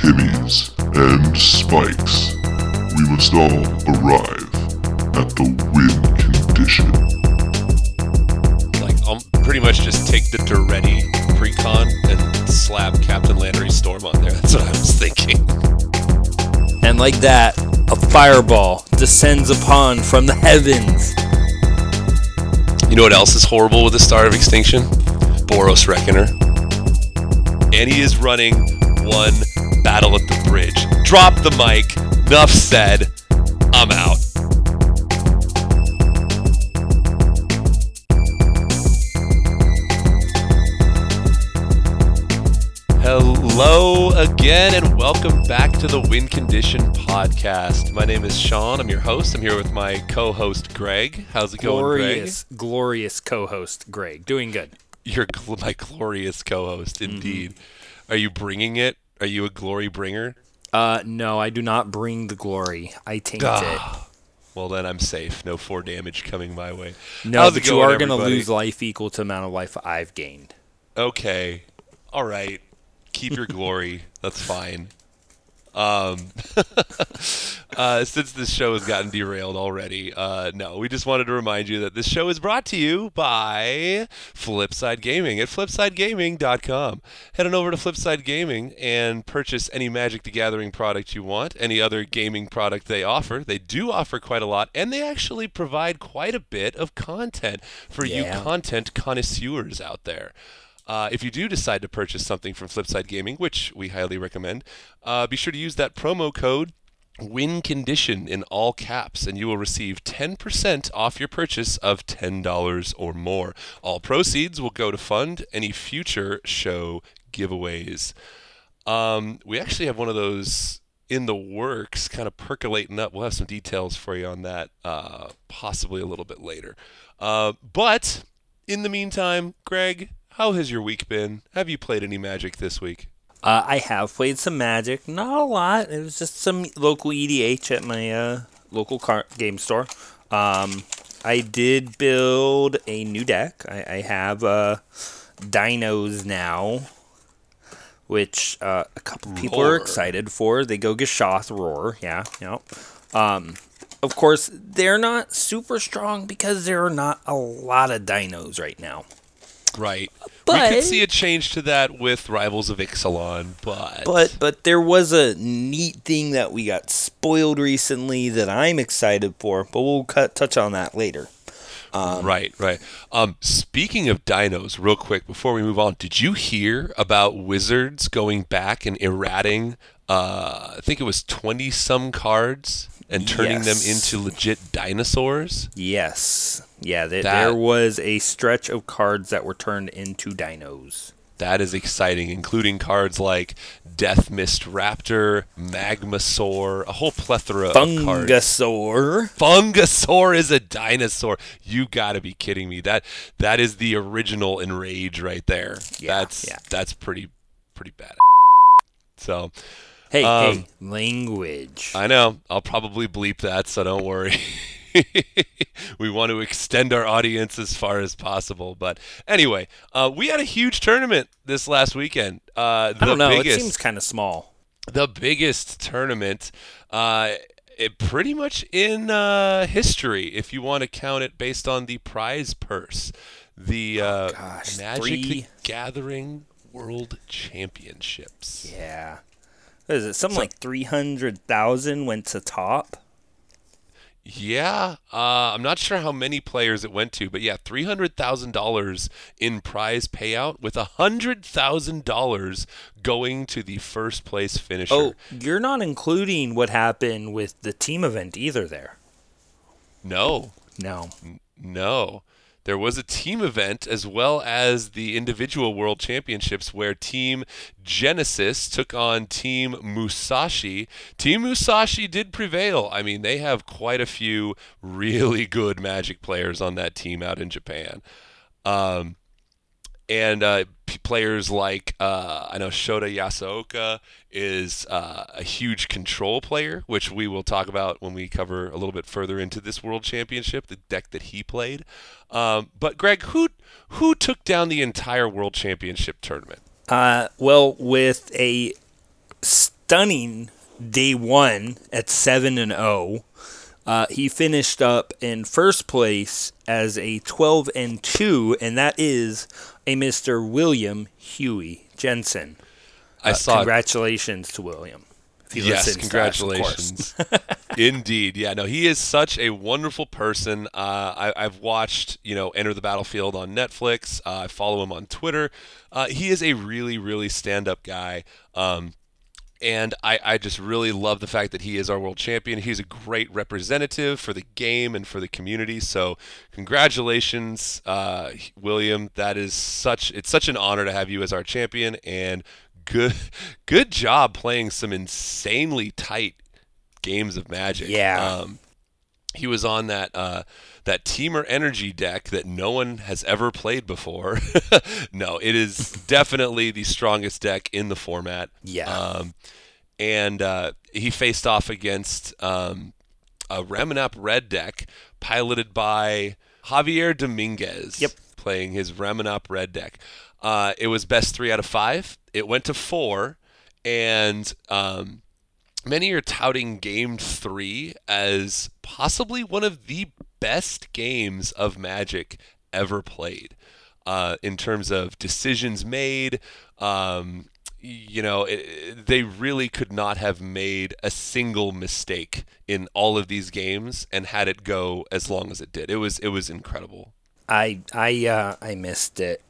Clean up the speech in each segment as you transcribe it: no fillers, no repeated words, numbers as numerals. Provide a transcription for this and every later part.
Emmys and Spikes, we must all arrive at the win condition. Like, I'll pretty much just take the Duretti Precon and slap Captain Landry Storm on there. That's what I was thinking. And like that, a fireball descends upon from the heavens. You know what else is horrible with the Star of Extinction? Boros Reckoner. And he is running one battle at the bridge. Drop the mic. Enough said. I'm out. Hello again, and welcome back to the Win Condition podcast. My name is Sean. I'm your host. I'm here with my co-host, Greg. How's it going, Greg? Glorious co-host, Greg. Doing good. You're my glorious co-host, indeed. Are you bringing it? Are you a glory bringer? No, I do not bring the glory. I taint it. Well, then I'm safe. No 4 damage coming my way. No, How's but it you going, are going to everybody? lose life equal to the amount of life I've gained. Okay. All right. Keep your glory. That's fine. Since this show has gotten derailed already, no, we just wanted to remind you that this show is brought to you by Flipside Gaming at flipsidegaming.com. Head on over to Flipside Gaming and purchase any Magic the Gathering product you want, any other gaming product they offer. They do offer quite a lot, and they actually provide quite a bit of content for you content connoisseurs out there. If you do decide to purchase something from Flipside Gaming, which we highly recommend, be sure to use that promo code WINCONDITION in all caps, and you will receive 10% off your purchase of $10 or more. All proceeds will go to fund any future show giveaways. We actually have one of those in the works, kind of percolating up. We'll have some details for you on that possibly a little bit later. But in the meantime, Greg, how has your week been? Have you played any Magic this week? I have played some Magic. Not a lot. It was just some local EDH at my local game store. I did build a new deck. I have Dinos now, which a couple people are excited for. They go Gishath Roar. Yeah. Of course, they're not super strong because there are not a lot of Dinos right now. Right. But, we could see a change to that with Rivals of Ixalan, but there was a neat thing that we got spoiled recently that I'm excited for, but we'll touch on that later. Right. Speaking of dinos, real quick, before we move on, did you hear about Wizards going back and errating, I think it was 20-some cards, and turning them into legit dinosaurs? Yes. Yeah, there was a stretch of cards that were turned into dinos. That is exciting, including cards like Death Mist Raptor, Magmasaur, a whole plethora of cards. Fungasaur is a dinosaur. You got to be kidding me. That is the original Enrage right there. Yeah, that's pretty bad. So, hey, language. I know. I'll probably bleep that, so don't worry. We want to extend our audience as far as possible. But anyway, we had a huge tournament this last weekend. I don't know. It seems kind of small. The biggest tournament pretty much in history, if you want to count it based on the prize purse. The Magic the Gathering World Championships. Yeah. What is it? Something like 300,000 went to top? Yeah, I'm not sure how many players it went to, but yeah, $300,000 in prize payout with $100,000 going to the first place finisher. Oh, you're not including what happened with the team event either there. No. There was a team event as well as the individual world championships where Team Genesis took on Team Musashi. Team Musashi did prevail. I mean, they have quite a few really good Magic players on that team out in Japan. And players like, I know Shota Yasuoka is a huge control player, which we will talk about when we cover a little bit further into this World Championship, the deck that he played. But Greg, who took down the entire World Championship tournament? Well, with a stunning day one at 7-0. He finished up in first place as a 12-2, and that is a Mr. William Huey Jensen. I saw. Congratulations to William. If he Yes, listens to us, of congratulations. course. Indeed. Yeah, no, he is such a wonderful person. I've watched, Enter the Battlefield on Netflix. I follow him on Twitter. He is a really, really stand-up guy. And I just really love the fact that he is our world champion. He's a great representative for the game and for the community. So congratulations, William. It's such an honor to have you as our champion, and good job playing some insanely tight games of Magic. Yeah. He was on that Teamer Energy deck that no one has ever played before. No, it is definitely the strongest deck in the format. Yeah. And he faced off against a Ramunap Red deck piloted by Javier Dominguez. Yep. Playing his Ramunap Red deck. It was best 3 out of 5. It went to 4, and many are touting Game 3 as possibly one of the best games of Magic ever played. In terms of decisions made, they really could not have made a single mistake in all of these games and had it go as long as it did. It was incredible. I missed it.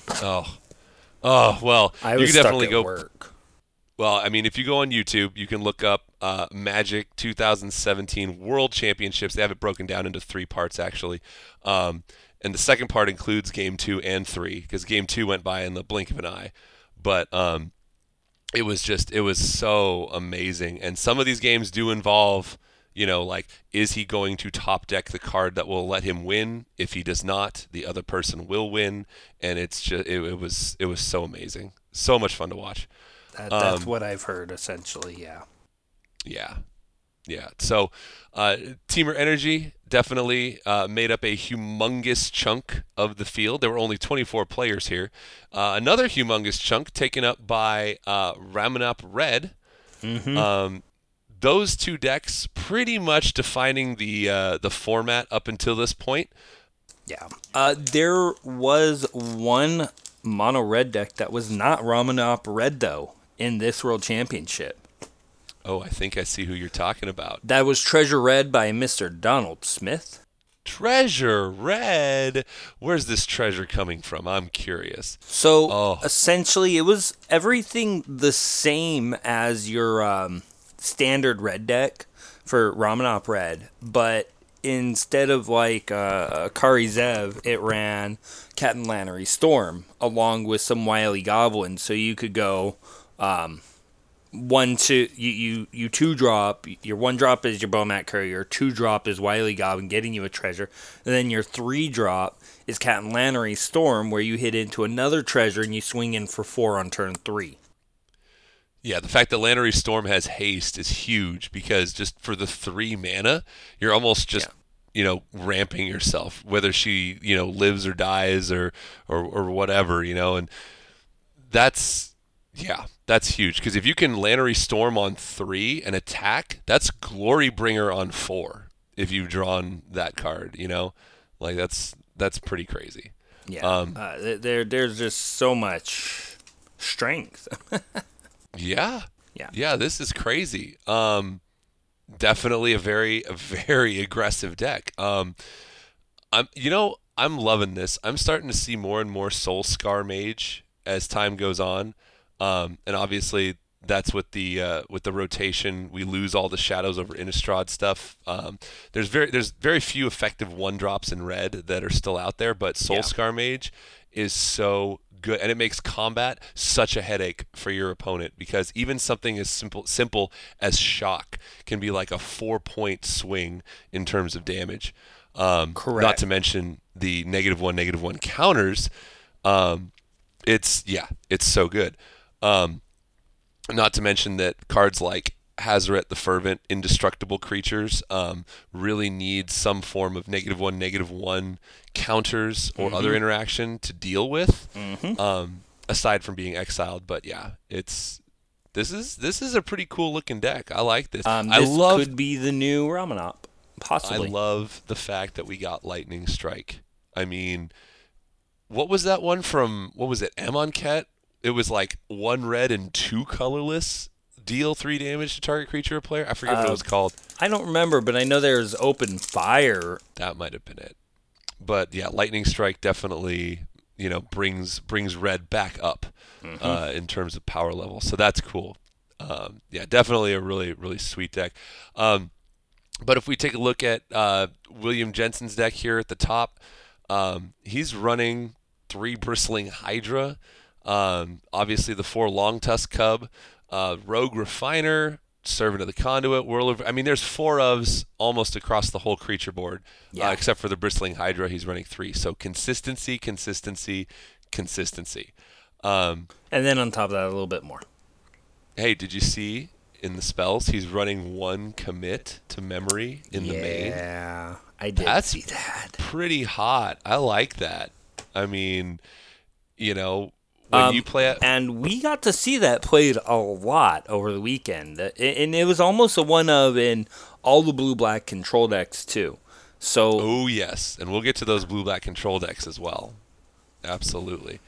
Well, I you was can definitely stuck at go. work. Well, I mean, if you go on YouTube, you can look up Magic 2017 World Championships. They have it broken down into 3 parts, actually. And the second part includes Game 2 and 3, because Game 2 went by in the blink of an eye. But it was so amazing. And some of these games do involve, like, is he going to top deck the card that will let him win? If he does not, the other person will win. And it's just, it was so amazing. So much fun to watch. That's what I've heard, essentially, yeah. Yeah. So, Teamer Energy definitely made up a humongous chunk of the field. There were only 24 players here. Another humongous chunk taken up by Ramunap Red. Mm-hmm. Those 2 decks pretty much defining the format up until this point. Yeah. There was one mono red deck that was not Ramunap Red, though, in this World Championship. Oh, I think I see who you're talking about. That was Treasure Red by Mr. Donald Smith. Treasure Red? Where's this treasure coming from? I'm curious. So, essentially, it was everything the same as your standard red deck for Ramunap Red, but instead of like Kari Zev, it ran Captain Lannery Storm along with some Wily Goblins, so you could go 1-2. You 2-drop. Your 1-drop is your Bomat Courier. 2-drop is Wily Goblin getting you a treasure, and then your 3-drop is Captain Lannery Storm, where you hit into another treasure and you swing in for 4 on turn 3. Yeah, the fact that Lannery Storm has haste is huge, because just for the 3 mana, you're almost just ramping yourself, whether she lives or dies or whatever, and that's huge, because if you can Lannery Storm on 3 and attack, that's Glorybringer on 4 if you've drawn that card, like that's pretty crazy. Yeah, there's just so much strength. Yeah. Yeah, This is crazy. Definitely a very aggressive deck. I'm loving this. I'm starting to see more and more Soulscar Mage as time goes on, and obviously that's with the rotation. We lose all the Shadows over Innistrad stuff. There's very few effective 1-drops in red that are still out there, but Soulscar Mage is so good, and it makes combat such a headache for your opponent, because even something as simple as shock can be like a 4-point swing in terms of damage. Correct. Not to mention the -1/-1 counters. It's so good. Not to mention that cards like Hazoret the Fervent, indestructible creatures, really need some form of -1/-1 counters or other interaction to deal with, aside from being exiled. But yeah, it's This is a pretty cool looking deck. I like this. This could be the new Ramanop, possibly. I love the fact that we got Lightning Strike. I mean, what was that one from? What was it? Amonkhet. It was like 1 red and 2 colorless. Deal 3 damage to target creature or player. I forget what it was called. I don't remember, but I know there's Open Fire. That might have been it. But yeah, Lightning Strike definitely, brings red back up in terms of power level. So that's cool. Yeah, definitely a really, really sweet deck. But if we take a look at William Jensen's deck here at the top, he's running 3 Bristling Hydra. Obviously the 4 Long Tusk Cub, Rogue Refiner, Servant of the Conduit, there's 4 ofs almost across the whole creature board, except for the Bristling Hydra. He's running 3. So consistency. And then on top of that, a little bit more. Hey, did you see in the spells he's running 1 commit to memory in the main? Yeah, I did see that. Pretty hot. I like that. I mean, when you play it, and we got to see that played a lot over the weekend, and it was almost a one of in all the blue-black control decks too. So, oh yes, and we'll get to those blue-black control decks as well. Absolutely.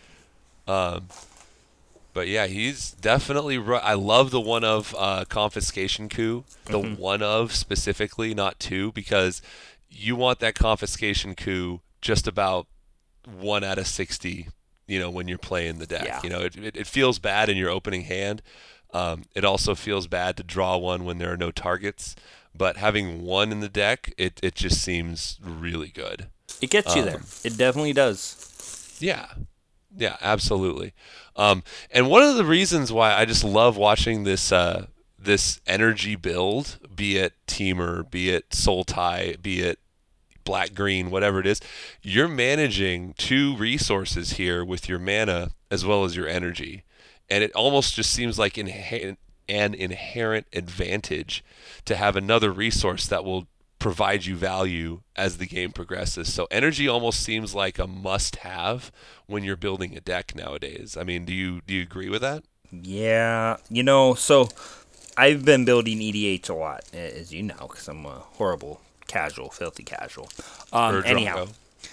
But yeah, he's definitely. I love the one of Confiscation Coup, the one of specifically, not 2, because you want that Confiscation Coup just about 1 out of 60. When you're playing the deck. Yeah. It feels bad in your opening hand. It also feels bad to draw one when there are no targets. But having 1 in the deck, it just seems really good. It gets you there. It definitely does. Yeah. Yeah, absolutely. And one of the reasons why I just love watching this this energy build, be it Teamer, be it Sultai, be it black, green, whatever it is, you're managing 2 resources here with your mana as well as your energy. And it almost just seems like an inherent advantage to have another resource that will provide you value as the game progresses. So energy almost seems like a must-have when you're building a deck nowadays. I mean, do you agree with that? Yeah, so I've been building EDH a lot, as you know, because I'm a horrible filthy casual. Anyhow,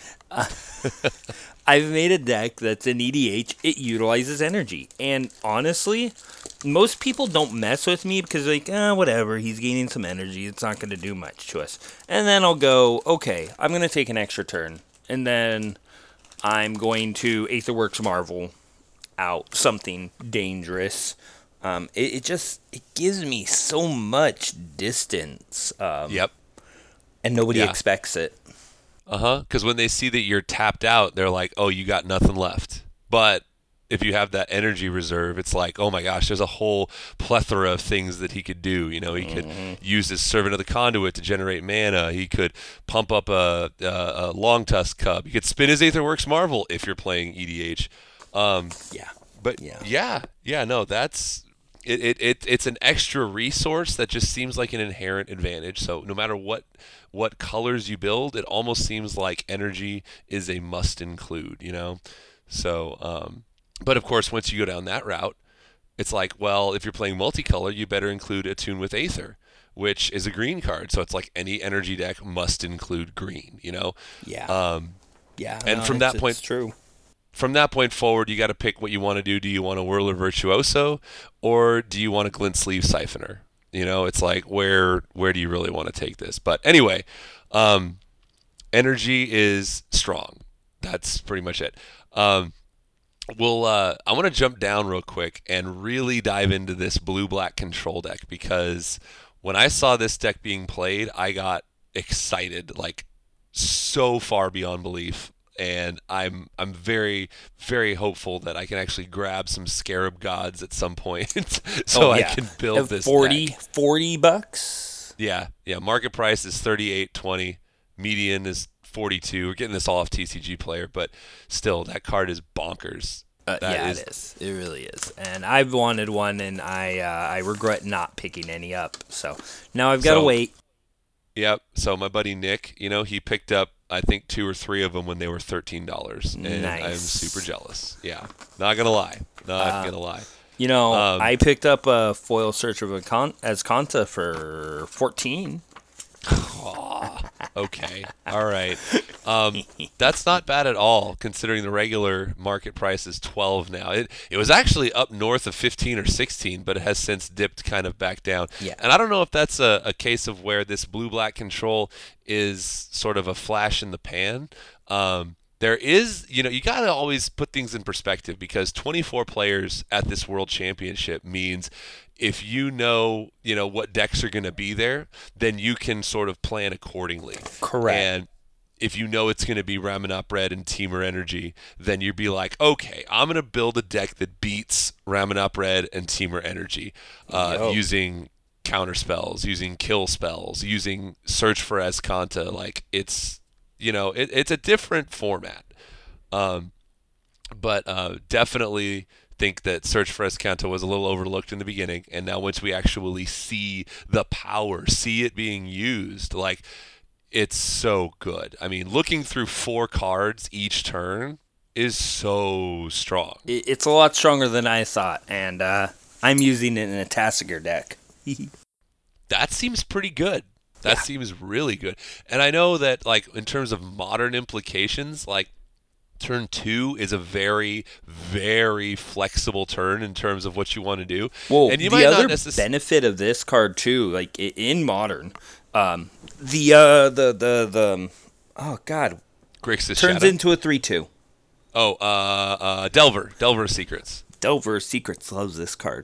I've made a deck that's an EDH. It utilizes energy, and honestly, most people don't mess with me because whatever, he's gaining some energy. It's not going to do much to us. And then I'll go, okay, I'm going to take an extra turn, and then I'm going to Aetherworks Marvel out something dangerous. It gives me so much distance. Yep. And nobody expects it. Because when they see that you're tapped out, they're like, oh, you got nothing left. But if you have that energy reserve, it's like, oh my gosh, there's a whole plethora of things that he could do. He could use his Servant of the Conduit to generate mana. He could pump up a Long Tusk Cub. He could spin his Aetherworks Marvel if you're playing EDH. That's... It's an extra resource that just seems like an inherent advantage. So no matter what colors you build, it almost seems like energy is a must include, So, but of course, once you go down that route, it's like, well, if you're playing multicolor, you better include Attune with Aether, which is a green card. So it's like any energy deck must include green, Yeah. And from that point, it's true. From that point forward, you got to pick what you want to do. Do you want a Whirler Virtuoso, or do you want a Glint Sleeve Siphoner? It's like, where do you really want to take this? But anyway, energy is strong. That's pretty much it. I want to jump down real quick and really dive into this blue-black control deck, because when I saw this deck being played, I got excited, like so far beyond belief. And I'm very, very hopeful that I can actually grab some Scarab Gods at some point I can build this deck. $40. Yeah. Market price is $38.20. Median is 42. We're getting this all off TCG Player, but still, that card is bonkers. It is. It really is. And I've wanted one, and I regret not picking any up. So now I've got to wait. Yep. So my buddy Nick, he picked up, I think, 2 or 3 of them when they were $13, and nice. I'm super jealous. Yeah, not gonna lie. I picked up a foil Search of Azcanta for 14. Okay. All right. That's not bad at all, considering the regular market price is 12 now. It was actually up north of 15 or 16, but it has since dipped kind of back down. Yeah. And I don't know if that's a case of where this blue-black control is sort of a flash in the pan. There is, you got to always put things in perspective, because 24 players at this World Championship means if what decks are going to be there, then you can sort of plan accordingly. Correct. And if you know it's going to be Ramunap Red and Temur Energy, then you'd be like, okay, I'm going to build a deck that beats Ramunap Red and Temur Energy using counter spells, using kill spells, using Search for Azcanta. Like, it's a different format. But definitely think that Search for Azcanta was a little overlooked in the beginning, and now once we actually see the power, see it being used, like, it's so good. I mean, looking through 4 cards each turn is so strong. It's a lot stronger than I thought, and I'm using it in a Tasigur deck. That seems pretty good. That seems really good. And I know that, like, in terms of modern implications, like, turn 2 is a very, very flexible turn in terms of what you want to do. Well, and you the might other not benefit of this card too, like in Modern, oh god, Grixis turns Shadow. into a 3/2. Delver Secrets. Delver Secrets loves this card.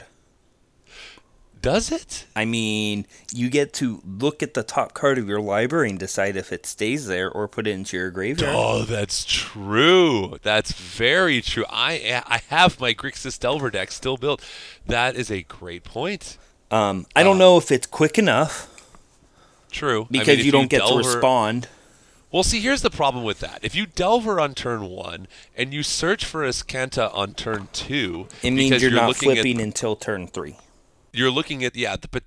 Does it? I mean, you get to look at the top card of your library and decide if it stays there or put it into your graveyard. Oh, that's true. That's very true. I have my Grixis Delver deck still built. That is a great point. I don't know if it's quick enough. True. Because if you don't get Delver, to respond. Well, see, here's the problem with that. If you Delver on turn 1 and you search for Azcanta on turn 2, it means you're not flipping at, until turn 3. You're looking at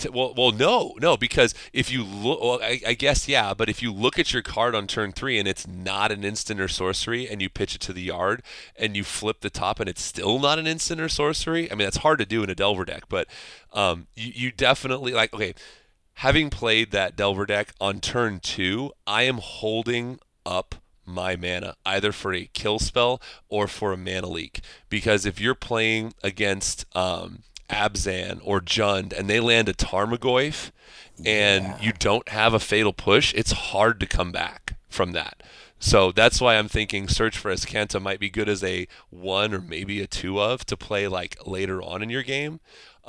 no, because if you look, well, I guess yeah, but if you look at your card on turn 3 and it's not an instant or sorcery, and you pitch it to the yard and you flip the top and it's still not an instant or sorcery, I mean, that's hard to do in a Delver deck, but you definitely, like, okay, having played that Delver deck on turn 2, I am holding up my mana either for a kill spell or for a mana leak, because if you're playing against Abzan or Jund and they land a Tarmogoyf and you don't have a Fatal Push, it's hard to come back from that. So that's why I'm thinking Search for Azcanta might be good as a 1 or maybe a 2 of to play like later on in your game.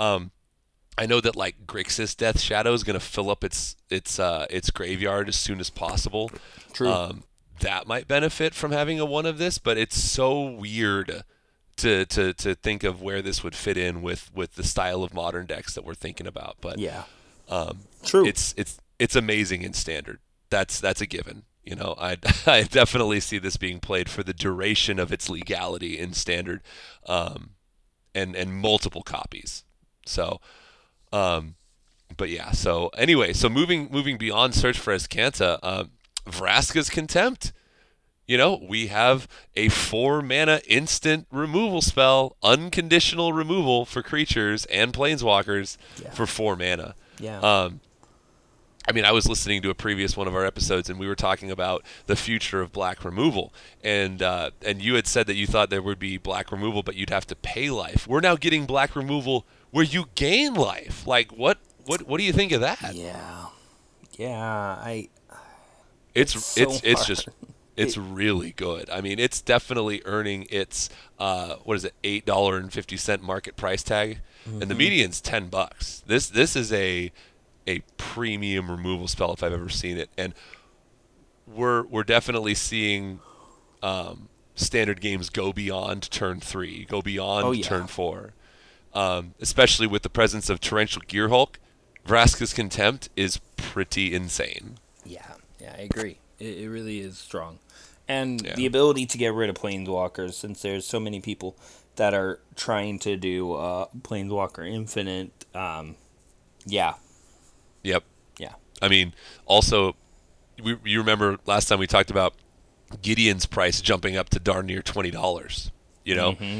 I know that like Grixis Death Shadow is going to fill up its graveyard as soon as possible. True. That might benefit from having a 1 of this, but it's so weird to think of where this would fit in with the style of modern decks that we're thinking about. But yeah, true. It's amazing in Standard. That's a given. I definitely see this being played for the duration of its legality in Standard, and multiple copies. So, but yeah. So anyway, so moving beyond Search for Azcanta, Vraska's Contempt. We have a 4-mana instant removal spell, unconditional removal for creatures and planeswalkers for 4 mana. Yeah. I mean, I was listening to a previous one of our episodes, and we were talking about the future of black removal, and you had said that you thought there would be black removal, but you'd have to pay life. We're now getting black removal where you gain life. Like, what do you think of that? Yeah. It's really good. I mean, it's definitely earning its $8.50 market price tag, and the median's $10. This is a premium removal spell if I've ever seen it, and we're definitely seeing Standard games go beyond turn 3, go beyond turn 4, especially with the presence of Torrential Gearhulk. Vraska's Contempt is pretty insane. Yeah, I agree. It really is strong. And the ability to get rid of Planeswalkers, since there's so many people that are trying to do Planeswalker Infinite. Yep. Yeah. I mean, also, you remember last time we talked about Gideon's price jumping up to darn near $20.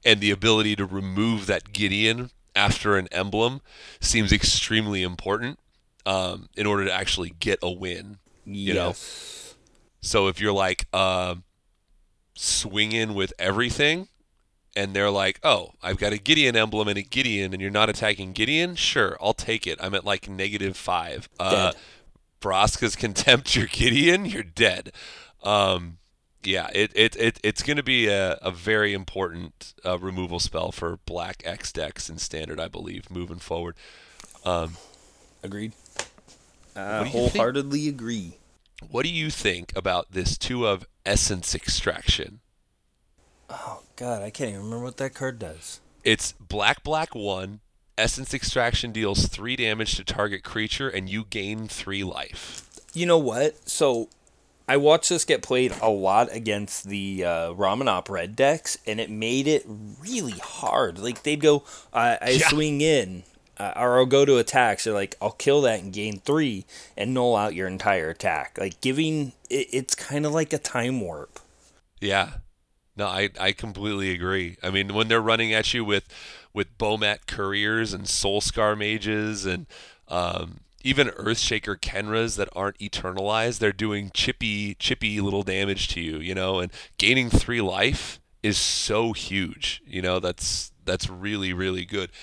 and the ability to remove that Gideon after an emblem seems extremely important in order to actually get a win. You know, Yes. so if you're like swinging with everything, and they're like, "Oh, I've got a Gideon emblem and a Gideon, and you're not attacking Gideon? Sure, I'll take it. I'm at like -5. Dead. Vraska's Contempt your Gideon, you're dead." Yeah, it's going to be a very important removal spell for Black X decks in Standard, I believe, moving forward. Agreed. What do you think? Wholeheartedly agree. What do you think about this 2 of Essence Extraction? Oh, God, I can't even remember what that card does. It's black 1. Essence Extraction deals 3 damage to target creature, and you gain 3 life. You know what? So I watched this get played a lot against the Ramanop red decks, and it made it really hard. Like, they'd go, I swing in, or I'll go to attack. So, like, I'll kill that and gain 3 and null out your entire attack. Like, it's kind of like a time warp. Yeah. No, I completely agree. I mean, when they're running at you with Bomat Couriers and Soulscar Mages and even Earthshaker Kenras that aren't eternalized, they're doing chippy little damage to you, you know, and gaining 3 life is so huge. You know, that's really, really good.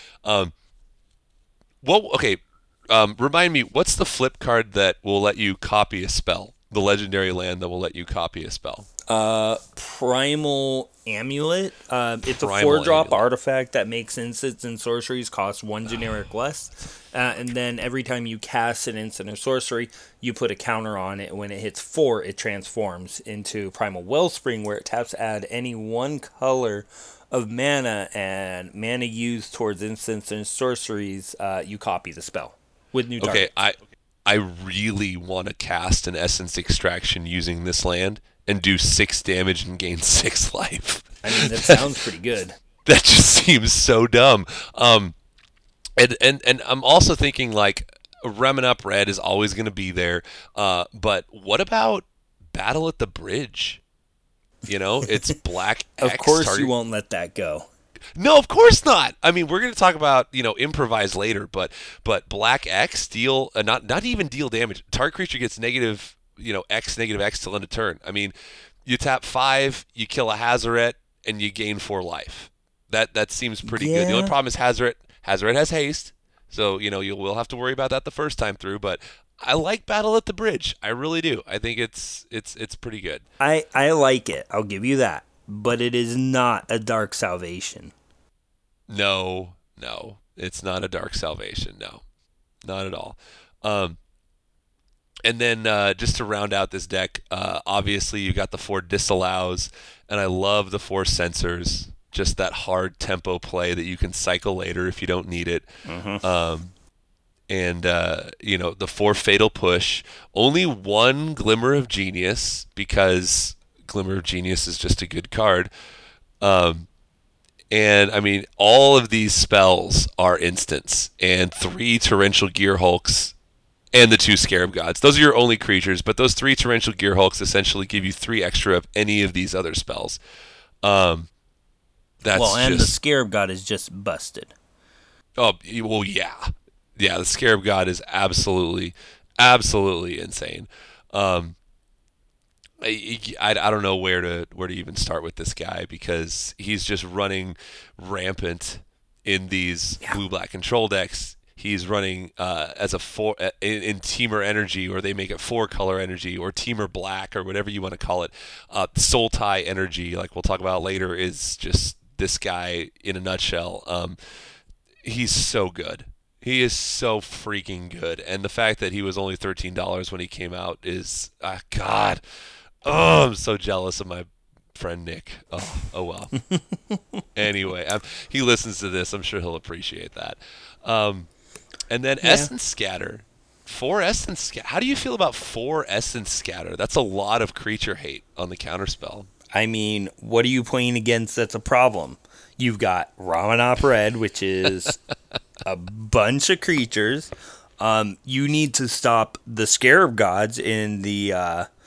Remind me, what's the flip card that will let you copy a spell? The legendary land that will let you copy a spell. Primal Amulet. It's a Primal 4-drop Amulet. artifact that makes instants and sorceries cost 1 generic less. And then every time you cast an instant or sorcery, you put a counter on it. When it hits 4, it transforms into Primal Wellspring, where it taps to add any 1 color of mana, and mana used towards instants and sorceries, you copy the spell with new targets. Okay, I really want to cast an Essence Extraction using this land and do 6 damage and gain 6 life. I mean, that sounds pretty good. That just seems so dumb. And I'm also thinking, like, Remin Up Red is always going to be there. But what about Battle at the Bridge? You know, it's black X. Of course, target. you won't let that go. No, of course not. I mean, we're going to talk about, you know, improvise later, but black X deal not even deal damage. Target creature gets negative, you know, X till end of turn. I mean, you tap 5, you kill a Hazoret, and you gain 4 life. That seems pretty good. The Yeah. only problem is Hazoret has haste, so you know you will have to worry about that the first time through. But I like Battle at the Bridge. I really do. I think it's pretty good. I like it. I'll give you that. But it is not a Dark Salvation. No, it's not a Dark Salvation. No, not at all. And then just to round out this deck, obviously you got the 4 disallows, and I love the 4 censors. Just that hard tempo play that you can cycle later if you don't need it. And you know, the 4 fatal push. Only 1 Glimmer of Genius, because Glimmer of Genius is just a good card. And I mean, all of these spells are instants, and 3 Torrential Gear Hulks and the 2 Scarab Gods. Those are your only creatures, but those 3 Torrential Gear Hulks essentially give you 3 extra of any of these other spells. That's The Scarab God is just busted. Oh, well, yeah. Yeah, the Scarab God is absolutely insane. I don't know where to even start with this guy, because he's just running rampant in these blue-black control decks. He's running as a 4 in Teamer Energy, or they make it 4-color energy, or Teamer Black, or whatever you want to call it. Soul Tie Energy, like we'll talk about later, is just this guy in a nutshell. He's so good. He is so freaking good. And the fact that he was only $13 when he came out is, God. Oh, I'm so jealous of my friend Nick. Oh well. Anyway, he listens to this. I'm sure he'll appreciate that. And then Essence Scatter. 4 Essence Scatter. How do you feel about 4 Essence Scatter? That's a lot of creature hate on the counterspell. I mean, what are you playing against that's a problem? You've got Ramanop Red, which is a bunch of creatures. You need to stop the Scarab Gods in the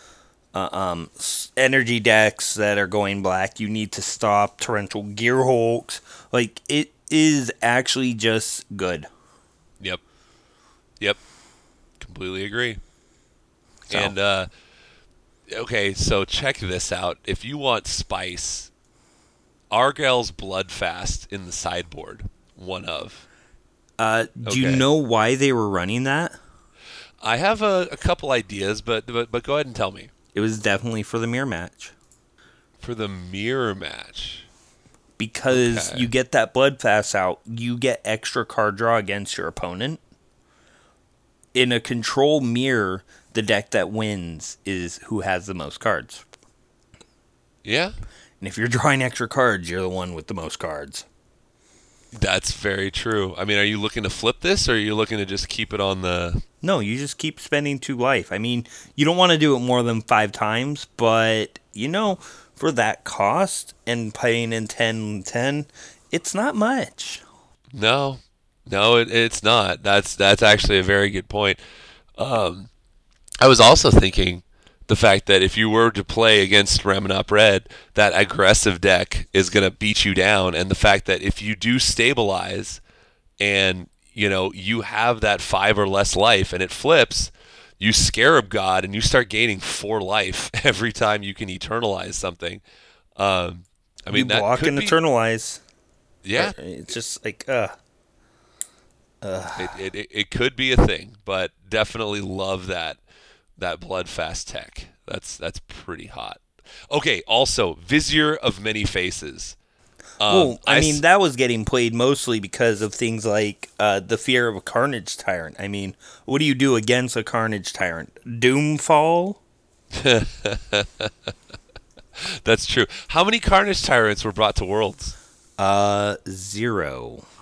energy decks that are going black. You need to stop torrential Gearhulks. Like, it is actually just good. Yep. Yep. Completely agree. So. And okay, so check this out. If you want spice, Argyle's Bloodfast in the sideboard, one of. Do you know why they were running that? I have a couple ideas, but go ahead and tell me. It was definitely for the mirror match. For the mirror match. Because you get that Bloodfast out, you get extra card draw against your opponent. In a control mirror, the deck that wins is who has the most cards. Yeah. And if you're drawing extra cards, you're the one with the most cards. That's very true. I mean, are you looking to flip this, or are you looking to just keep it on the... No, you just keep spending 2 life. I mean, you don't want to do it more than 5 times, but, for that cost and playing in 10, it's not much. No, it's not. That's actually a very good point. I was also thinking the fact that if you were to play against Ramunap Red, that aggressive deck is going to beat you down, and the fact that if you do stabilize and you have that 5 or less life and it flips, you Scarab God and you start gaining 4 life every time you can eternalize something. I mean, you block and eternalize. Yeah, it's just like It could be a thing, but definitely love that Bloodfast tech. That's pretty hot. Okay, also Vizier of Many Faces. That was getting played mostly because of things like the fear of a Carnage Tyrant. I mean, what do you do against a Carnage Tyrant? Doomfall? That's true. How many Carnage Tyrants were brought to Worlds? 0.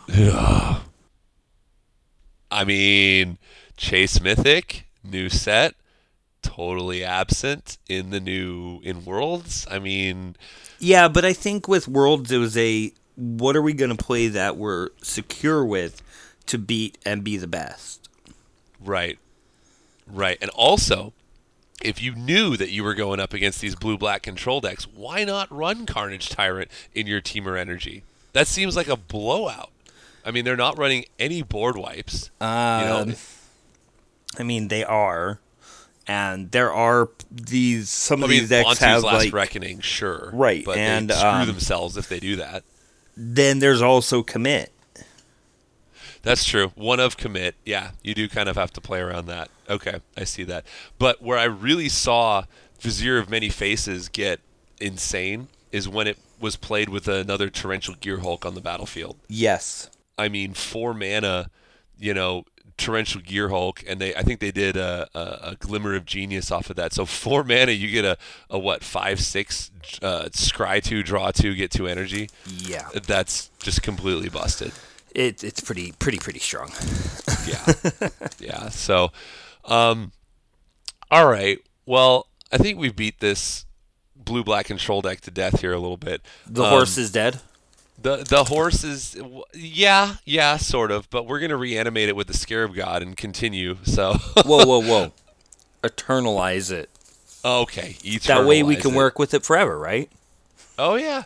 I mean, Chase Mythic, new set, totally absent in Worlds. I mean... Yeah, but I think with Worlds, it was what are we going to play that we're secure with to beat and be the best? Right. And also, if you knew that you were going up against these blue-black control decks, why not run Carnage Tyrant in your Temur Energy? That seems like a blowout. I mean, they're not running any board wipes. I mean, they are. And there are some of these decks have Last Reckoning, sure. Right. But and they screw themselves if they do that. Then there's also Commit. That's true. One of Commit. Yeah, you do kind of have to play around that. Okay, I see that. But where I really saw Vizier of Many Faces get insane is when it was played with another Torrential Gearhulk on the battlefield. Yes. I mean, 4 mana, Torrential Gearhulk, and I think they did a Glimmer of Genius off of that. So 4 mana, you get a 5/6 scry 2, draw 2, get 2 energy. Yeah, that's just completely busted. It's pretty strong. Yeah. So, all right. Well, I think we beat this blue-black control deck to death here a little bit. The horse is dead. The horse is, yeah, sort of, but we're going to reanimate it with the Scarab God and continue, so... Whoa. Eternalize it. Okay, eternalize that way we can work with it forever, right? Oh, yeah.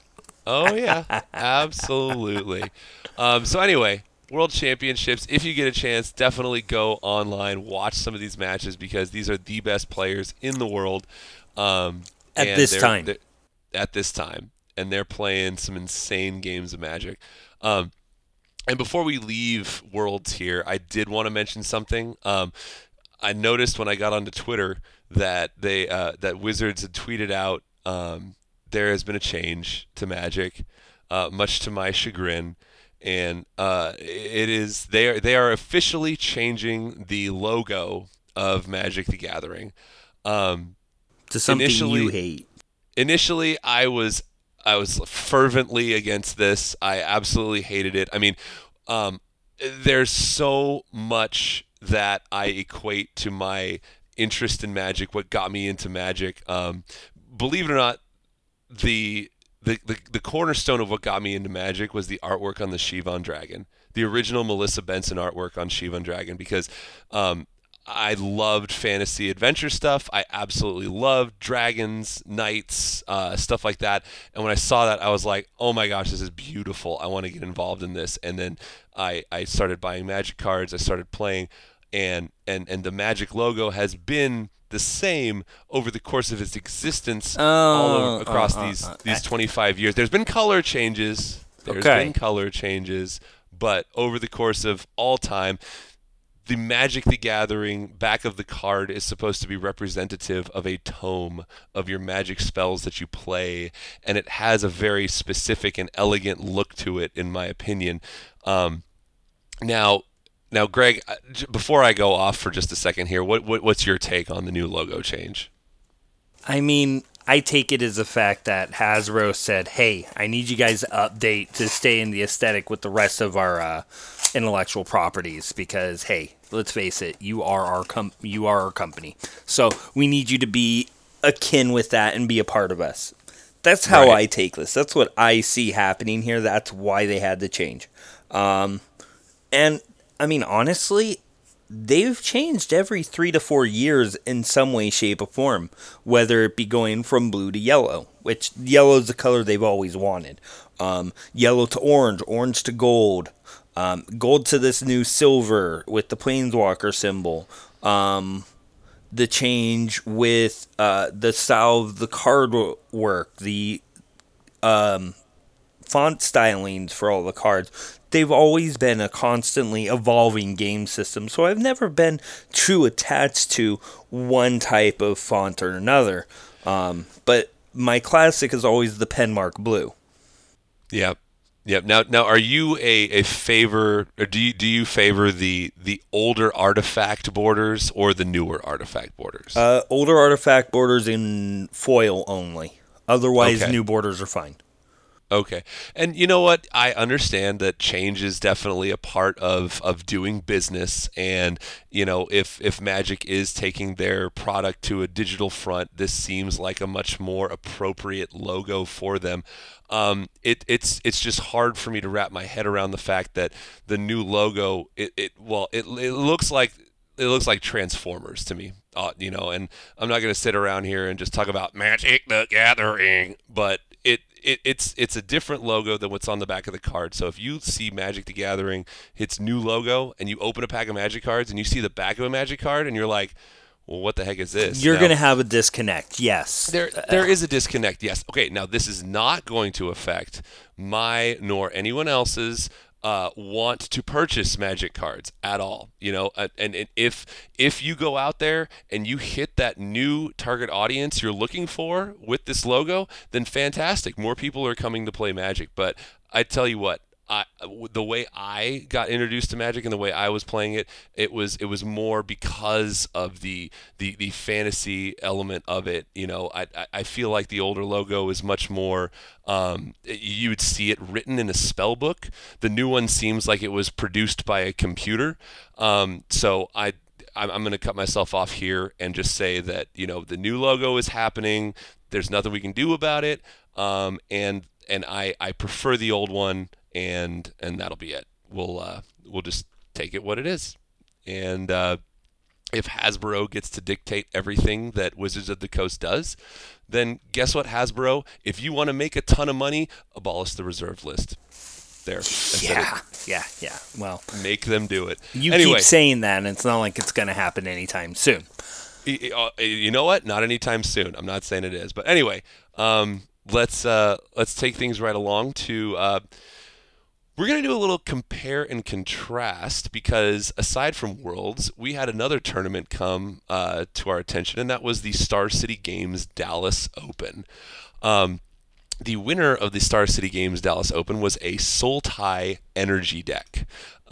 Absolutely. So anyway, World Championships, if you get a chance, definitely go online, watch some of these matches, because these are the best players in the world. At this time. And they're playing some insane games of Magic. And before we leave Worlds here, I did want to mention something. I noticed when I got onto Twitter that that Wizards had tweeted out there has been a change to Magic, much to my chagrin, and they are officially changing the logo of Magic the Gathering to something you hate. Initially, I was fervently against this. I absolutely hated it. I mean, there's so much that I equate to my interest in Magic, what got me into Magic. Believe it or not, the cornerstone of what got me into Magic was the artwork on the Shivan Dragon, the original Melissa Benson artwork on Shivan Dragon, because I loved fantasy adventure stuff. I absolutely loved dragons, knights, stuff like that. And when I saw that, I was like, "Oh my gosh, this is beautiful! I want to get involved in this." And then I started buying Magic cards. I started playing, and the Magic logo has been the same over the course of its existence all over, across these 25 years. There's been color changes. But over the course of all time, the Magic the Gathering back of the card is supposed to be representative of a tome of your Magic spells that you play, and it has a very specific and elegant look to it, in my opinion. Now, Greg, before I go off for just a second here, what's your take on the new logo change? I mean, I take it as a fact that Hasbro said, "Hey, I need you guys to update to stay in the aesthetic with the rest of our intellectual properties because, hey, let's face it, you are our company, so we need you to be akin with that and be a part of us." That's how I take this. That's what I see happening here. That's why they had to change. And I mean, honestly, they've changed every 3 to 4 years in some way, shape, or form, whether it be going from blue to yellow, which yellow is the color they've always wanted. Yellow to orange, orange to gold, gold to this new silver with the Planeswalker symbol. The change with the style of the card work, the font stylings for all the cards. They've always been a constantly evolving game system, so I've never been too attached to one type of font or another. But my classic is always the Penmark blue. Yep. Yep. Now, are you a favor, or do you favor the older artifact borders or the newer artifact borders? Older artifact borders in foil only. Otherwise, Okay. new borders are fine. Okay. And you know what? I understand that change is definitely a part of doing business. And, if Magic is taking their product to a digital front, this seems like a much more appropriate logo for them. It's just hard for me to wrap my head around the fact that the new logo, it looks like Transformers to me, and I'm not going to sit around here and just talk about Magic the Gathering, but it's a different logo than what's on the back of the card. So if you see Magic the Gathering, its new logo, and you open a pack of Magic cards and you see the back of a Magic card, and you're like, well, what the heck is this? You're going to have a disconnect, yes. There is a disconnect, yes. Okay, now this is not going to affect my nor anyone else's want to purchase Magic cards at all. And if you go out there and you hit that new target audience you're looking for with this logo, then fantastic. More people are coming to play Magic. But I tell you what, the way I got introduced to Magic and the way I was playing it, it was more because of the fantasy element of it. I feel like the older logo is much more. You would see it written in a spell book. The new one seems like it was produced by a computer. So I'm going to cut myself off here and just say that the new logo is happening. There's nothing we can do about it. And I prefer the old one. And that'll be it. We'll just take it what it is. And if Hasbro gets to dictate everything that Wizards of the Coast does, then guess what, Hasbro? If you want to make a ton of money, abolish the reserve list. There. Yeah. Well, make them do it. Keep saying that, and it's not like it's going to happen anytime soon. You know what? Not anytime soon. I'm not saying it is, but anyway, let's take things right along to. We're going to do a little compare and contrast because aside from Worlds, we had another tournament come to our attention, and that was the Star City Games Dallas Open. The winner of the Star City Games Dallas Open was a Sultai Energy deck.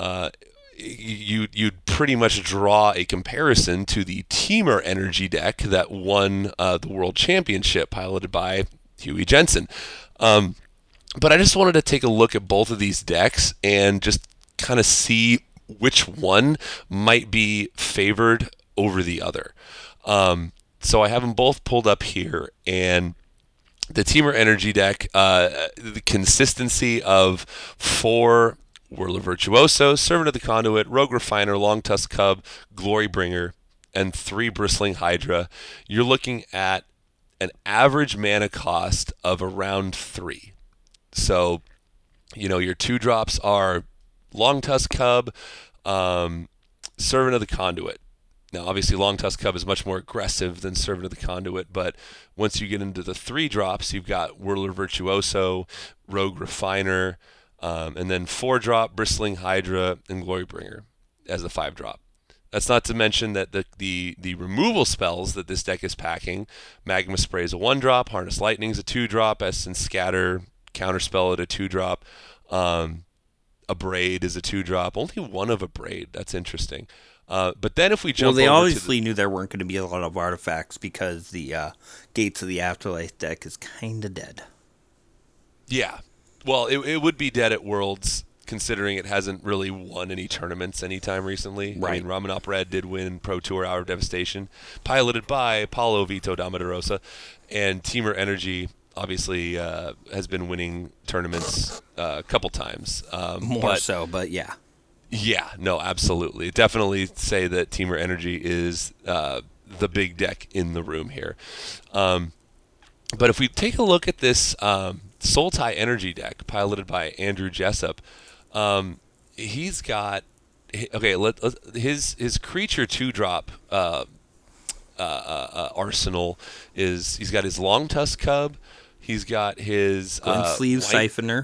You'd pretty much draw a comparison to the Temur Energy deck that won the World Championship, piloted by Huey Jensen. But I just wanted to take a look at both of these decks and just kind of see which one might be favored over the other. So I have them both pulled up here, and the Temur Energy deck, the consistency of 4 Whirler Virtuoso, Servant of the Conduit, Rogue Refiner, Long Tusk Cub, Glory Bringer, and 3 Bristling Hydra, you're looking at an average mana cost of around 3. So, your 2-drops are Long Tusk Cub, Servant of the Conduit. Now, obviously, Long Tusk Cub is much more aggressive than Servant of the Conduit, but once you get into the 3-drops, you've got Whirler Virtuoso, Rogue Refiner, and then 4-drop Bristling Hydra and Glorybringer as the 5-drop. That's not to mention that the removal spells that this deck is packing, Magma Spray is a 1-drop, Harness Lightning is a 2-drop, Essence Scatter, Counterspell at a 2-drop, Abrade is a 2-drop, only one of Abrade, that's interesting. But then if we jump they over obviously knew there weren't going to be a lot of artifacts because the Gates of the Afterlife deck is kind of dead. Yeah. Well, it would be dead at Worlds, considering it hasn't really won any tournaments anytime recently. Right. I mean, Ramanop Red did win Pro Tour Hour of Devastation, piloted by Paulo Vito Damaderosa, and Teamer Energy obviously has been winning tournaments a couple times. But yeah. Yeah, no, absolutely. Definitely say that Teamer Energy is the big deck in the room here. But if we take a look at this Sultai Energy deck piloted by Andrew Jessup, he's got his creature 2-drop arsenal is he's got his Long Tusk Cub, he's got his Glintsleeve Siphoner,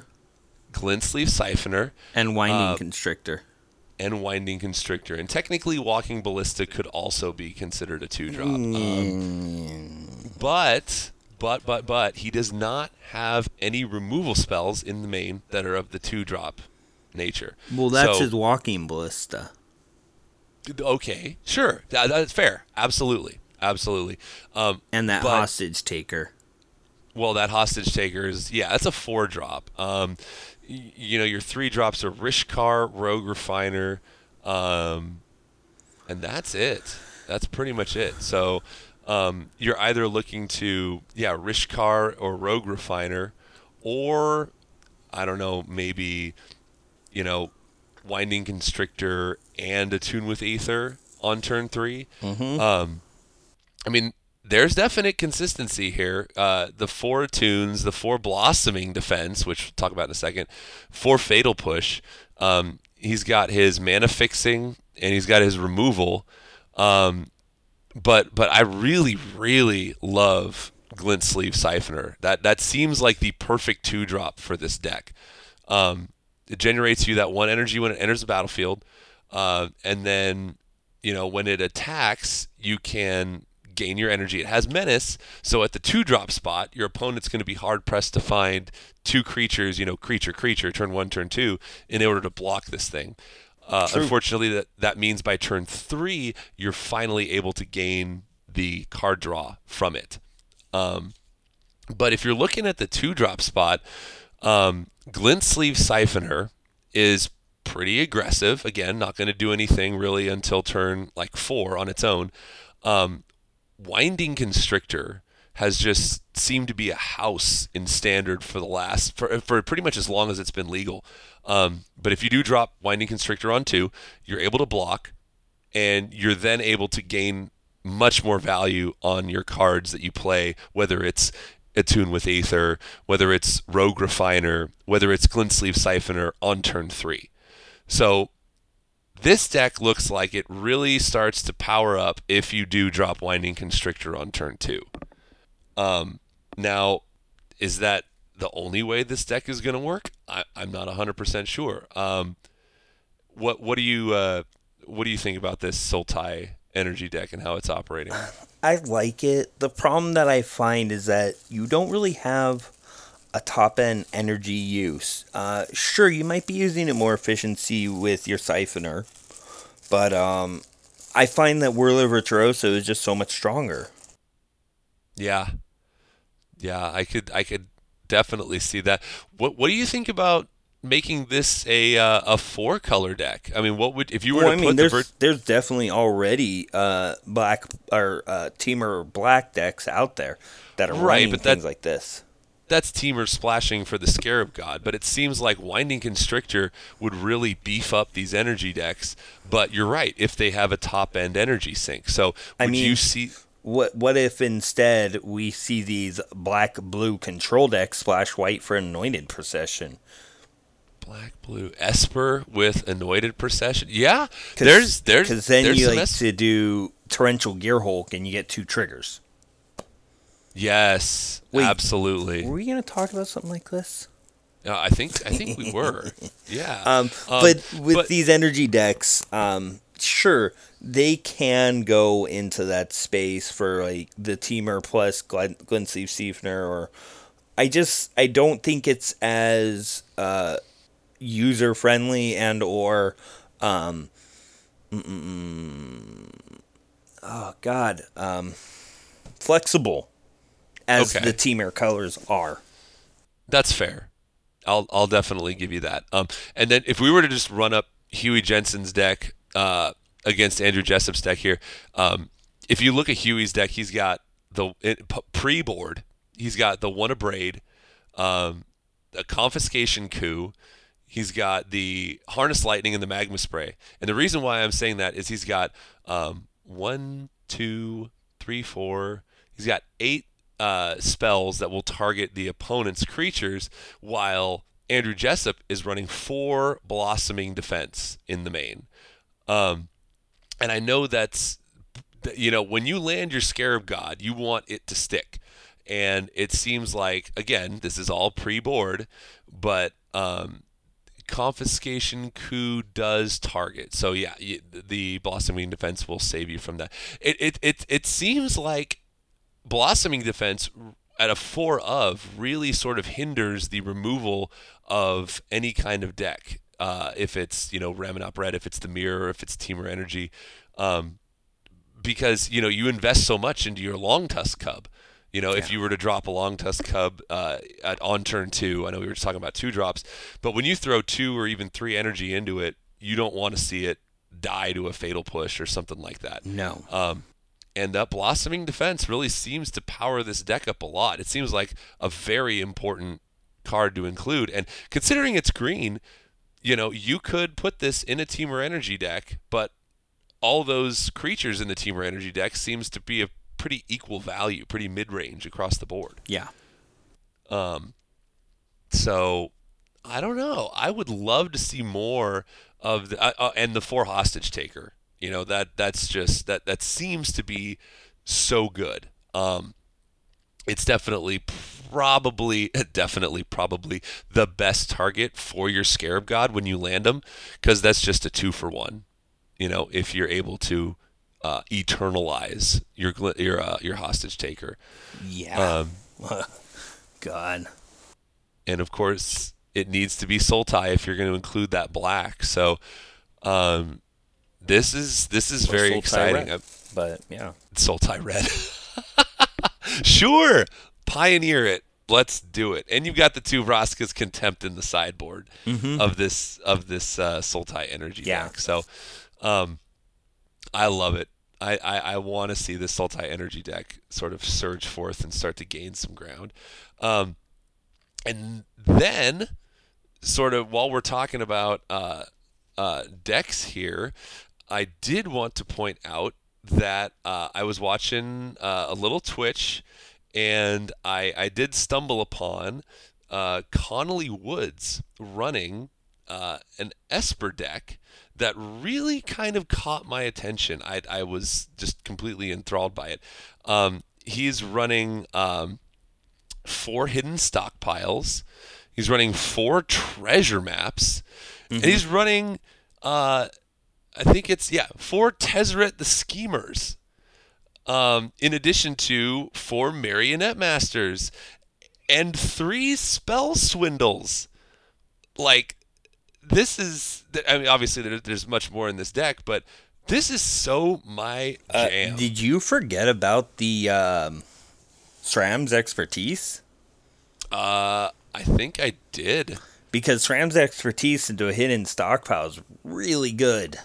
and Winding Constrictor. And Winding Constrictor. And technically Walking Ballista could also be considered a 2-drop. But he does not have any removal spells in the main that are of the 2-drop nature. Well, that's his Walking Ballista. Okay, sure. That's fair. Absolutely. And that Hostage Taker. Well, that Hostage Taker is, that's a 4-drop. Your 3-drops are Rishkar, Rogue Refiner, and that's it. That's pretty much it. So you're either looking to, Rishkar or Rogue Refiner, or, I don't know, maybe, Winding Constrictor and Attune with Aether on turn 3. Mm-hmm. I mean, there's definite consistency here. The 4 Attunes, the 4 Blossoming Defense, which we'll talk about in a second, 4 Fatal Push. He's got his mana fixing and he's got his removal. But I really, really love Glintsleeve Siphoner. That seems like the perfect 2-drop for this deck. It generates you that 1 energy when it enters the battlefield, and then when it attacks, you can gain your energy. It has Menace, so at the 2-drop spot, your opponent's going to be hard pressed to find 2 creatures, creature, turn 1, turn 2, in order to block this thing. Unfortunately, that means by turn 3, you're finally able to gain the card draw from it. But if you're looking at the 2-drop spot, Glintsleeve Siphoner is pretty aggressive. Again, not going to do anything really until turn 4 on its own. Winding Constrictor has just seemed to be a house in Standard for for pretty much as long as it's been legal. But if you do drop Winding Constrictor on 2, you're able to block, and you're then able to gain much more value on your cards that you play, whether it's Attune with Aether, whether it's Rogue Refiner, whether it's Glintsleeve Siphoner on turn 3. So this deck looks like it really starts to power up if you do drop Winding Constrictor on turn 2. Now, is that the only way this deck is going to work? I'm not 100% sure. What do you think about this Sultai Energy deck and how it's operating? I like it. The problem that I find is that you don't really have a top-end energy use. Sure, you might be using it more efficiency with your Siphoner, but I find that Whirler Virtuoso is just so much stronger. Yeah, I could definitely see that. What do you think about making this a 4-color deck? I mean, what would if you were to put there's definitely already black or Teamer black decks out there that are running things like this. that's Teamer splashing for the Scarab God, but it seems like Winding Constrictor would really beef up these energy decks. But you're right, if they have a top-end energy sink. So would you see... What if instead we see these black-blue control decks splash white for Anointed Procession? Black-blue Esper with Anointed Procession? Yeah, because then you like to do Torrential Gearhulk and you get 2 triggers. Yes, Wait, absolutely. Were we going to talk about something like this? I think we were. Yeah. But with these energy decks, sure, they can go into that space for like the Teamer plus Glensteve Siefner, or I don't think it's as user friendly and or flexible as the Teamer colors are. That's fair. I'll definitely give you that. And then if we were to just run up Huey Jensen's deck against Andrew Jessup's deck here, if you look at Huey's deck, he's got the pre-board. He's got the One Abrade, a Confiscation Coup. He's got the Harness Lightning and the Magma Spray. And the reason why I'm saying that is he's got 1, 2, 3, 4. He's got 8 spells that will target the opponent's creatures, while Andrew Jessup is running 4 Blossoming Defense in the main. And I know that's, when you land your Scarab God, you want it to stick. And it seems like, again, this is all pre-board, but Confiscation Coup does target. So yeah, the Blossoming Defense will save you from that. It seems like Blossoming Defense at a 4 of really sort of hinders the removal of any kind of deck. If it's, Ramunap Red, if it's the Mirror, if it's Teamer Energy. Because, you invest so much into your Long Tusk Cub. If you were to drop a Long Tusk Cub on turn 2, I know we were just talking about 2 drops, but when you throw 2 or even 3 energy into it, you don't want to see it die to a Fatal Push or something like that. No. And that Blossoming Defense really seems to power this deck up a lot. It seems like a very important card to include. And considering it's green, you could put this in a Teamer Energy deck, but all those creatures in the Teamer Energy deck seems to be a pretty equal value, pretty mid-range across the board. Yeah. So, I don't know. I would love to see more of the and the 4 Hostage Taker. That's just that seems to be so good. It's definitely probably the best target for your Scarab God when you land them, because that's just a 2-for-1. If you're able to eternalize your Hostage Taker. Yeah. God. And of course, it needs to be Sultai if you're going to include that black. So, this is very Sultai exciting. Red. But yeah, Sultai Red. Sure, pioneer it. Let's do it. And you've got the 2 Vraska's Contempt in the sideboard of this Sultai Energy deck. So, I love it. I want to see the Sultai Energy deck sort of surge forth and start to gain some ground. And then, sort of while we're talking about decks here, I did want to point out that I was watching a little Twitch, and I did stumble upon Connolly Woods running an Esper deck that really kind of caught my attention. I was just completely enthralled by it. He's running 4 hidden stockpiles. He's running 4 treasure maps. And he's running, I think it's, 4 Tezzeret the Schemers. In addition to 4 Marionette Masters and 3 Spell Swindles. Like, this is, obviously there's much more in this deck, but this is so my jam. Did you forget about the SRAM's Expertise? I think I did. Because SRAM's Expertise into a hidden stockpile is really good.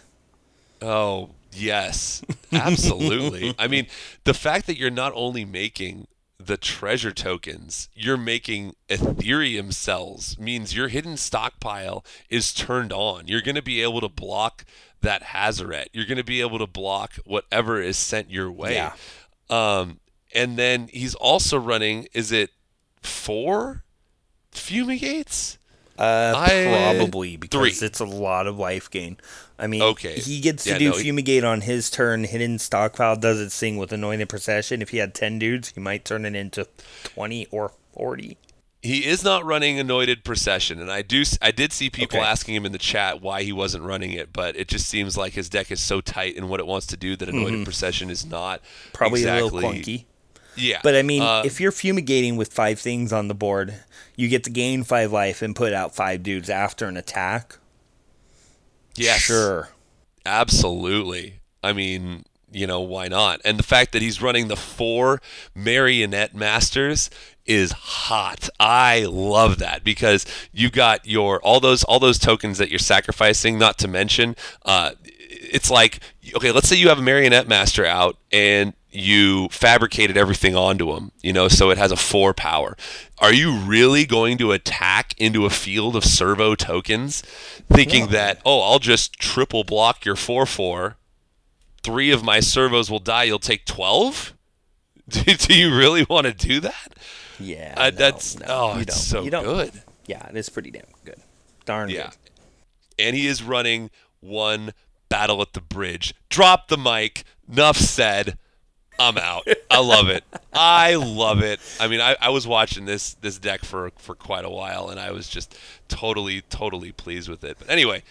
Oh, yes. Absolutely. I mean, the fact that you're not only making the treasure tokens, you're making Ethereum cells, means your hidden stockpile is turned on. You're going to be able to block that Hazoret. You're going to be able to block whatever is sent your way. Yeah. And then he's also running, is it 4 fumigates? Probably because 3. it's a lot of life gain. I mean, Okay. he gets to Yeah, do no, fumigate on his turn. Hidden stockpile does its thing with anointed procession. If he had 10 dudes, he might turn it into 20 or 40. He is not running Anointed Procession, and I did see people Okay. asking him in the chat why he wasn't running it, but it just seems like his deck is so tight in what it wants to do that Anointed Procession is not Probably exactly, a little clunky. Yeah, But I mean, if you're fumigating with 5 things on the board, you get to gain 5 life and put out 5 dudes after an attack. yes, Sure. absolutely. I mean, why not? And the fact that he's running the 4 Marionette Masters is hot. I love that because you got all those tokens that you're sacrificing. Not to mention, it's like, okay, let's say you have a Marionette Master out and you fabricated everything onto him, so it has a 4 power. Are you really going to attack into a field of servo tokens thinking that, I'll just triple block your 4/4, 3 of my servos will die, you'll take 12? Do you really want to do that? Yeah. It's You so don't. good. Yeah, it is pretty damn good. Darn Yeah. good. And he is running 1 Battle at the Bridge. Drop the mic. Enough said. I'm out. I love it. I love it. I mean, I was watching this deck for quite a while, and I was just totally pleased with it. But anyway,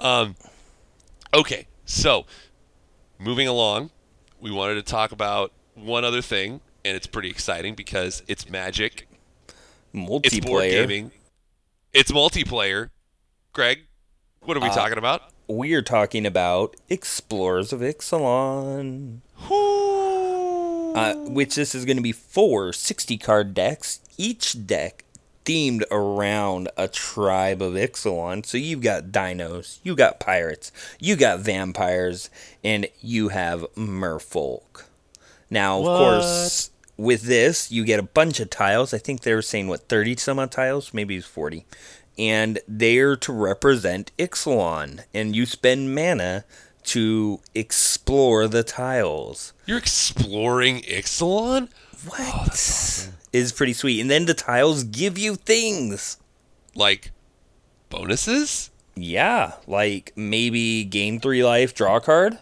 okay, so moving along, we wanted to talk about one other thing, and it's pretty exciting because it's Magic, Multiplayer. it's board gaming, it's multiplayer. Greg, what are we talking about? We are talking about Explorers of Ixalan. Which this is going to be 4 60-card decks, each deck themed around a tribe of Ixalan. So you've got dinos, you got pirates, you got vampires, and you have merfolk. Now, of course, with this, you get a bunch of tiles. I think they were saying, 30 some odd tiles? Maybe it's 40. And they're to represent Ixalan. And you spend mana to explore the tiles. You're exploring Ixalan? What? Oh, that's awesome. Is pretty sweet. And then the tiles give you things. Like bonuses? Yeah, like maybe gain 3 life, draw a card.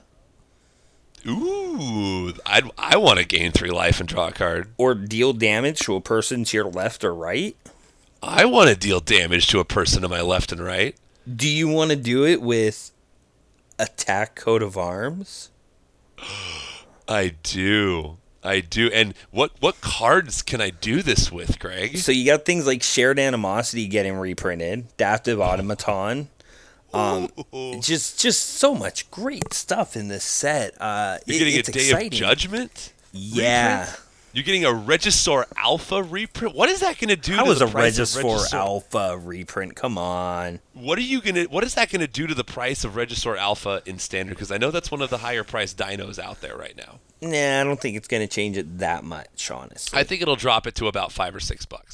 Ooh, I want to gain 3 life and draw a card. Or deal damage to a person to your left or right. I want to deal damage to a person to my left and right. Do you want to do it with Attack Coat of Arms? I do. And what cards can I do this with, Greg? So you got things like Shared Animosity getting reprinted, Adaptive Automaton. Just so much great stuff in this set. You're getting it's a Day exciting. of Judgment? Yeah. Reprint? You're getting a Regisaur Alpha reprint? What is that going to do How to is the a price of Regisaur Alpha reprint? Come on. What is that going to do to the price of Regisaur Alpha in Standard? Because I know that's one of the higher priced dinos out there right now. Nah, I don't think it's going to change it that much, honestly. I think it'll drop it to about $5 or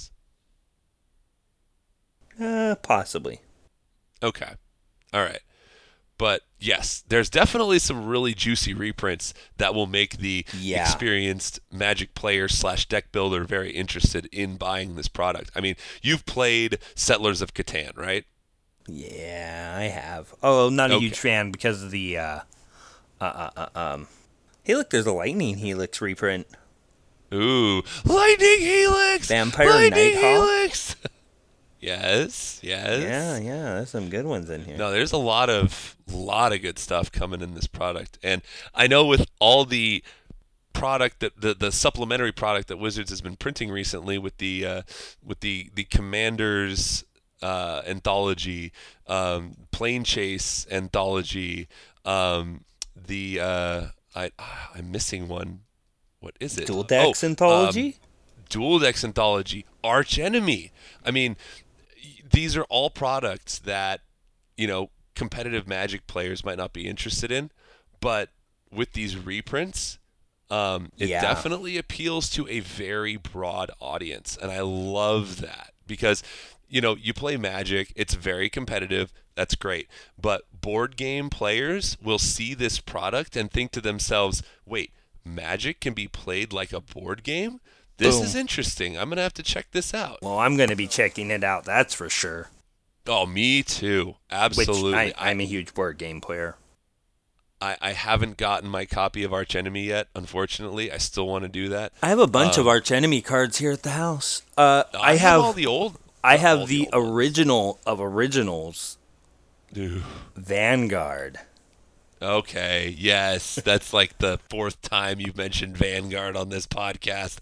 $6. Possibly. Okay. All right. But yes, there's definitely some really juicy reprints that will make the experienced Magic player / deck builder very interested in buying this product. I mean, you've played Settlers of Catan, right? Yeah, I have. Oh, not a huge fan because of the Hey, look, there's a Lightning Helix reprint. Ooh, Lightning Helix! Vampire Lightning Nighthawk? Helix! Yes. Yeah, there's some good ones in here. No, there's a lot of good stuff coming in this product. And I know with all the product that the supplementary product that Wizards has been printing recently with the Commanders anthology, Plane Chase anthology, I'm missing one. What is it? Dual Decks anthology? Dual Decks anthology, Arch Enemy. I mean, these are all products that, competitive Magic players might not be interested in, but with these reprints, It Yeah. definitely appeals to a very broad audience, and I love that because you play Magic, it's very competitive, that's great, but board game players will see this product and think to themselves, wait, Magic can be played like a board game? This Boom. is interesting. I'm going to have to check this out. Well, I'm going to be checking it out, that's for sure. Oh, me too. Absolutely. Which I'm a huge board game player. I haven't gotten my copy of Arch Enemy yet, unfortunately. I still want to do that. I have a bunch of Arch Enemy cards here at the house. I have all the old. I have all the old ones. original of originals, Ooh. Vanguard. Okay, yes, that's like the fourth time you've mentioned Vanguard on this podcast.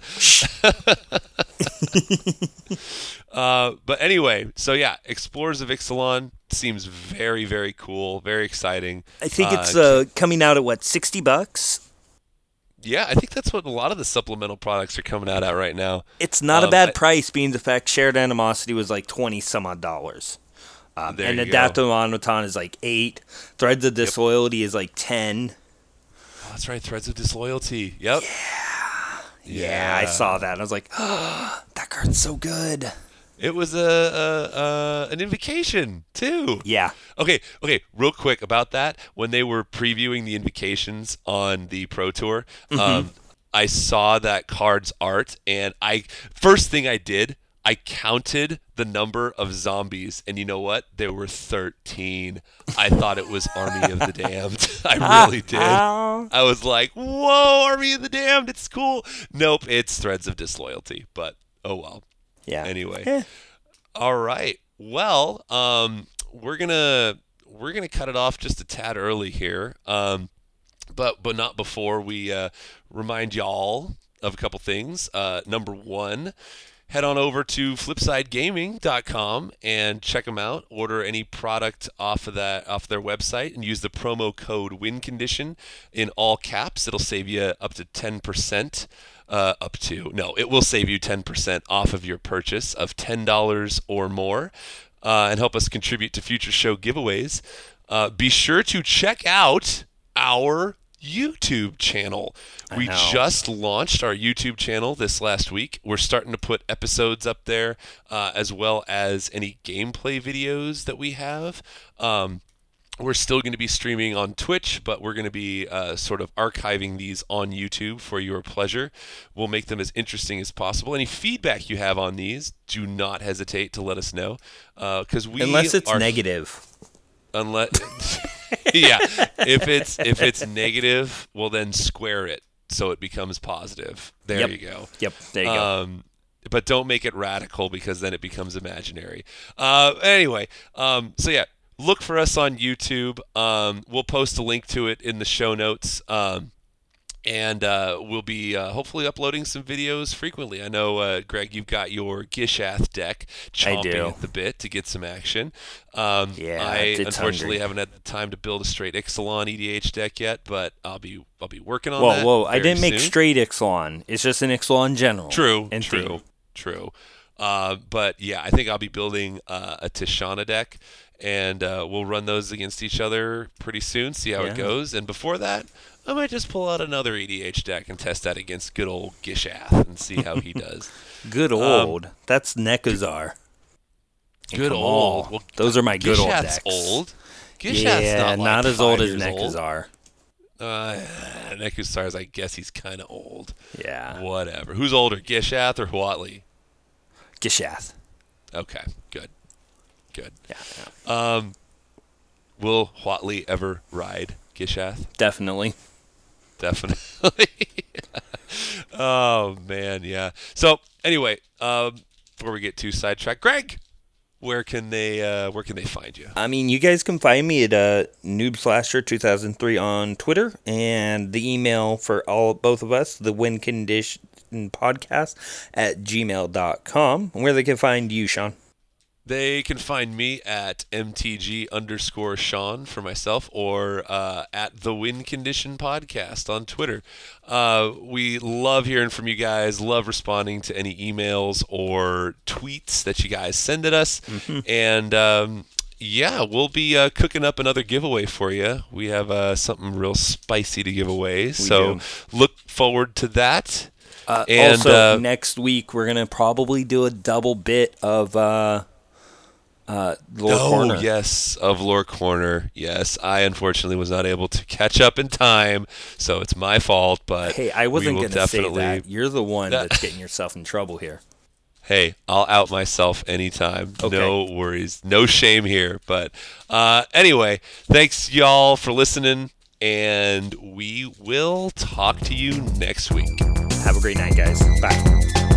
But anyway, so yeah, Explorers of Ixalan seems very, very cool, very exciting. I think it's coming out at what, $60? Yeah, I think that's what a lot of the supplemental products are coming out at right now. It's not a bad price, being the fact Shared Animosity was like 20 some odd dollars. And Adaptive Automaton is like 8. Threads of Disloyalty is like 10. Oh, that's right, Threads of Disloyalty. Yep. Yeah, I saw that. And I was like, oh, that card's so good. It was an invocation too. Yeah. Okay. Real quick about that. When they were previewing the invocations on the Pro Tour, I saw that card's art, and first thing I did, I counted the number of zombies, and you know what? There were 13. I thought it was Army of the Damned. I really did. I was like, whoa, Army of the Damned, it's cool. Nope, it's Threads of Disloyalty, but oh well. Yeah. Anyway. All right. Well, we're gonna cut it off just a tad early here. But not before we remind y'all of a couple things. Number one, head on over to flipsidegaming.com and check them out. Order any product off their website and use the promo code WINCONDITION in all caps. It'll save you up to 10%. It will save you 10% off of your purchase of $10 or more, and help us contribute to future show giveaways. Be sure to check out our YouTube channel. We just launched our YouTube channel this last week. We're starting to put episodes up there, as well as any gameplay videos that we have. We're still going to be streaming on Twitch, but we're going to be sort of archiving these on YouTube for your pleasure. We'll make them as interesting as possible. Any feedback you have on these, do not hesitate to let us know. Unless it's negative. Yeah, if it's negative, well then square it so it becomes positive. There you go. Yep, there you go. But don't make it radical, because then it becomes imaginary. Anyway, so yeah. Look for us on YouTube. We'll post a link to it in the show notes. And we'll be hopefully uploading some videos frequently. I know, Greg, you've got your Gishath deck chomping at the bit to get some action. I unfortunately haven't had the time to build a straight Ixalan EDH deck yet, but I'll be working on that. Whoa! I didn't make straight Ixalan. It's just an Ixalan general. True. True. But yeah, I think I'll be building a Tishana deck, and we'll run those against each other pretty soon, see how it goes. And before that, I might just pull out another EDH deck and test that against good old Gishath and see how he does. Good old. That's Nekuzar. Good old. Well, those are my good old decks. Old. Gishath's not as old as Nekuzar. Nekuzar's, I guess he's kind of old. Yeah. Whatever. Who's older, Gishath or Huatli? Gishath. Okay, good. Yeah. Will Huatli ever ride Gishath? Definitely. Oh man, yeah. So anyway, before we get too sidetracked, Greg, where can they find you? I mean, you guys can find me at Noobslasher2003 on Twitter, and the email for both of us, the Win Condition Podcast at gmail.com. Where they can find you, Sean? They can find me at MTG_Sean for myself, or at the Win Condition Podcast on Twitter. We love hearing from you guys, love responding to any emails or tweets that you guys send at us. And, yeah, we'll be cooking up another giveaway for you. We have something real spicy to give away, so do. look forward to that. And Also, next week we're gonna probably do a double bit of Lore Corner. Yes, of Lore Corner. Yes, I unfortunately was not able to catch up in time, so it's my fault. But Hey, I wasn't we will gonna say definitely. that. You're the one that's getting yourself in trouble here. Hey, I'll out myself anytime. Okay. No worries. No shame here. But anyway, thanks y'all for listening, and we will talk to you next week. Have a great night, guys. Bye.